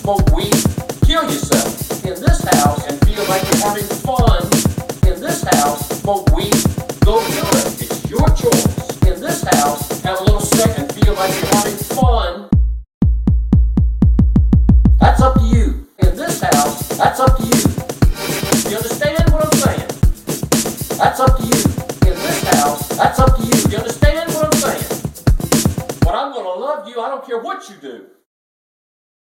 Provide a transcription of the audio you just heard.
smoke weed, kill yourself. In this house, and feel like you're having fun. In this house, smoke weed, go do it. It's your choice. In this house, have a little sex and feel like you're having fun. That's up to you. In this house, that's up to you. You understand what I'm saying? That's up to you. In this house, that's up to you. You understand what I'm saying? But I'm gonna love you, I don't care what you do.